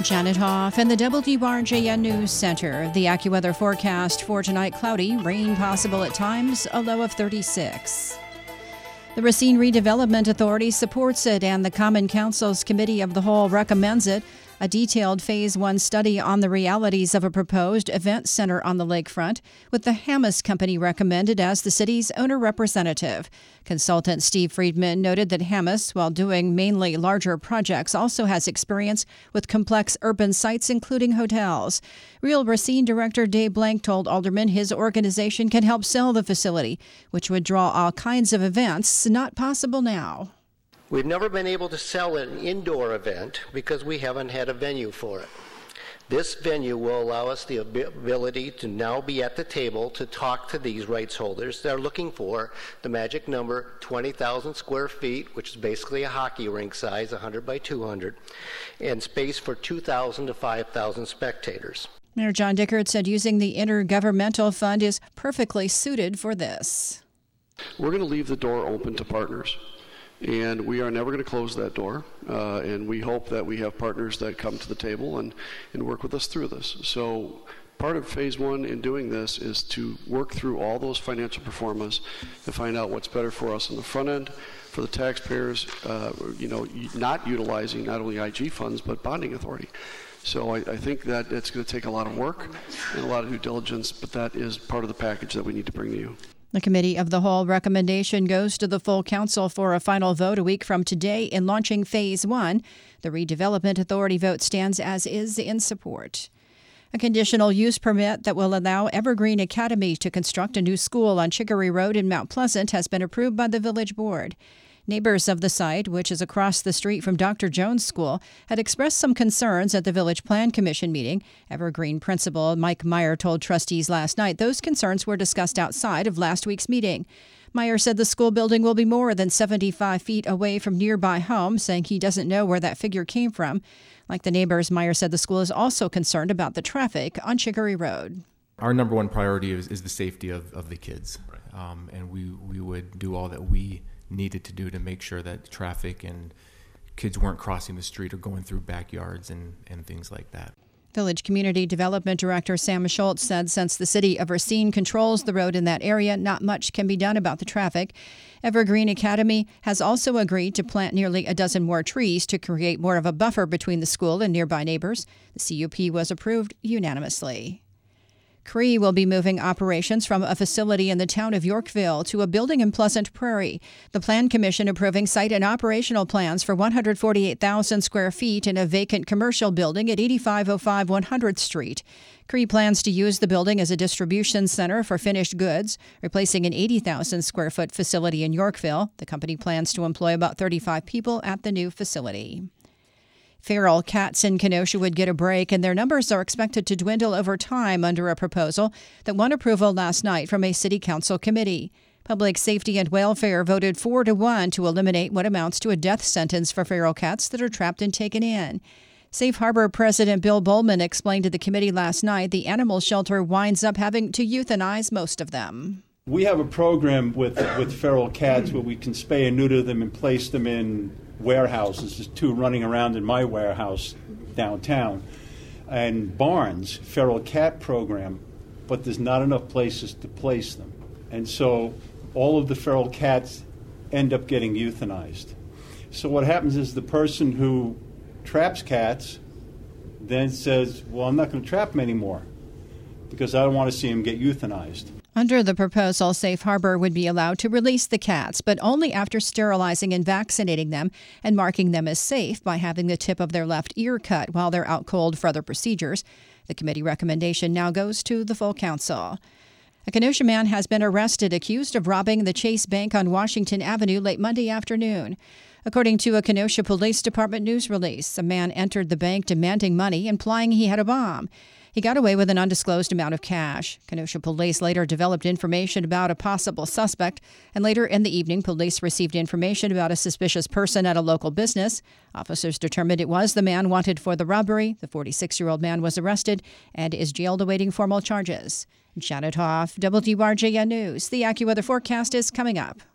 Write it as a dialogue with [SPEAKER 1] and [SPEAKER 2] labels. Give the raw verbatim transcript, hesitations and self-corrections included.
[SPEAKER 1] Janet Hoff in the W R J N News Center. The AccuWeather forecast for tonight: cloudy, rain possible at times, a low of thirty-six. The Racine Redevelopment Authority supports it, and the Common Council's Committee of the Whole recommends it. A detailed Phase one study on the realities of a proposed event center on the lakefront, with the Hammes Company recommended as the city's owner representative. Consultant Steve Friedman noted that Hammes, while doing mainly larger projects, also has experience with complex urban sites, including hotels. Real Racine Director Dave Blank told Alderman his organization can help sell the facility, which would draw all kinds of events not possible now.
[SPEAKER 2] We've never been able to sell an indoor event because we haven't had a venue for it. This venue will allow us the ability to now be at the table to talk to these rights holders. They're looking for the magic number, twenty thousand square feet, which is basically a hockey rink size, one hundred by two hundred, and space for two thousand to five thousand spectators.
[SPEAKER 1] Mayor John Dickert said using the Intergovernmental Fund is perfectly suited for this.
[SPEAKER 3] We're going to leave the door open to partners. And we are never going to close that door, uh, and we hope that we have partners that come to the table and, and work with us through this. So part of phase one in doing this is to work through all those financial performance to find out what's better for us on the front end, for the taxpayers, uh, you know, not utilizing not only I G funds, but bonding authority. So I, I think that it's going to take a lot of work and a lot of due diligence, but that is part of the package that we need to bring to you.
[SPEAKER 1] The Committee of the Whole recommendation goes to the full council for a final vote a week from today in launching Phase one. The Redevelopment Authority vote stands as is in support. A conditional use permit that will allow Evergreen Academy to construct a new school on Chicory Road in Mount Pleasant has been approved by the Village Board. Neighbors of the site, which is across the street from Doctor Jones School, had expressed some concerns at the Village Plan Commission meeting. Evergreen Principal Mike Meyer told trustees last night those concerns were discussed outside of last week's meeting. Meyer said the school building will be more than seventy-five feet away from nearby homes, saying he doesn't know where that figure came from. Like the neighbors, Meyer said the school is also concerned about the traffic on Chicory Road.
[SPEAKER 4] Our number one priority is, is the safety of, of the kids, um, and we, we would do all that we needed to do to make sure that traffic and kids weren't crossing the street or going through backyards and, and things like that.
[SPEAKER 1] Village Community Development Director Sam Schultz said since the city of Racine controls the road in that area, not much can be done about the traffic. Evergreen Academy has also agreed to plant nearly a dozen more trees to create more of a buffer between the school and nearby neighbors. The C U P was approved unanimously. Cree will be moving operations from a facility in the town of Yorkville to a building in Pleasant Prairie. The Plan Commission approving site and operational plans for one hundred forty-eight thousand square feet in a vacant commercial building at eighty-five oh five one hundredth Street. Cree plans to use the building as a distribution center for finished goods, replacing an eighty thousand square foot facility in Yorkville. The company plans to employ about thirty-five people at the new facility. Feral cats in Kenosha would get a break, and their numbers are expected to dwindle over time under a proposal that won approval last night from a city council committee. Public Safety and Welfare voted four to one to eliminate what amounts to a death sentence for feral cats that are trapped and taken in. Safe Harbor President Bill Bowman explained to the committee last night the animal shelter winds up having to euthanize most of them.
[SPEAKER 5] We have a program with with feral cats where we can spay and neuter them and place them in warehouses. There's two running around in my warehouse downtown. And barns, feral cat program, but there's not enough places to place them. And so all of the feral cats end up getting euthanized. So what happens is the person who traps cats then says, well, I'm not going to trap them anymore because I don't want to see them get euthanized.
[SPEAKER 1] Under the proposal, Safe Harbor would be allowed to release the cats, but only after sterilizing and vaccinating them and marking them as safe by having the tip of their left ear cut while they're out cold for other procedures. The committee recommendation now goes to the full council. A Kenosha man has been arrested accused of robbing the Chase Bank on Washington Avenue late Monday afternoon. According to a Kenosha Police Department news release, a man entered the bank demanding money, implying he had a bomb. He got away with an undisclosed amount of cash. Kenosha police later developed information about a possible suspect, and later in the evening, police received information about a suspicious person at a local business. Officers determined it was the man wanted for the robbery. The forty-six-year-old man was arrested and is jailed awaiting formal charges. Janet Hoff, W R J N News. The AccuWeather forecast is coming up.